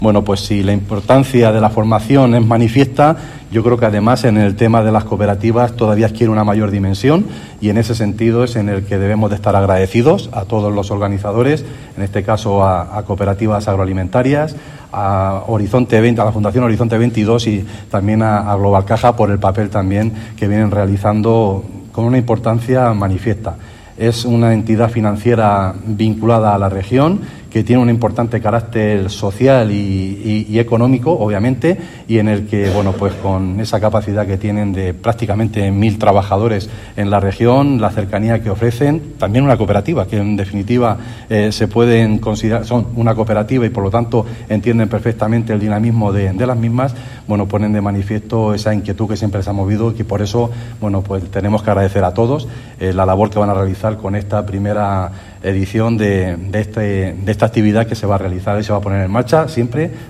Bueno, pues si la importancia de la formación es manifiesta, yo creo que además en el tema de las cooperativas todavía adquiere una mayor dimensión y en ese sentido es en el que debemos de estar agradecidos a todos los organizadores, en este caso a Cooperativas Agroalimentarias, a Horizonte 20, a la Fundación Horizonte 22 y también a Global Caja por el papel también que vienen realizando con una importancia manifiesta. Es una entidad financiera vinculada a la región que tiene un importante carácter social y económico, obviamente, y en el que, bueno, pues con esa capacidad que tienen de prácticamente 1.000 trabajadores en la región, la cercanía que ofrecen, también una cooperativa, que en definitiva se pueden considerar, son una cooperativa y por lo tanto entienden perfectamente el dinamismo de las mismas, bueno, ponen de manifiesto esa inquietud que siempre se ha movido y que por eso, bueno, pues tenemos que agradecer a todos la labor que van a realizar con esta primera edición de esta actividad que se va a realizar y se va a poner en marcha siempre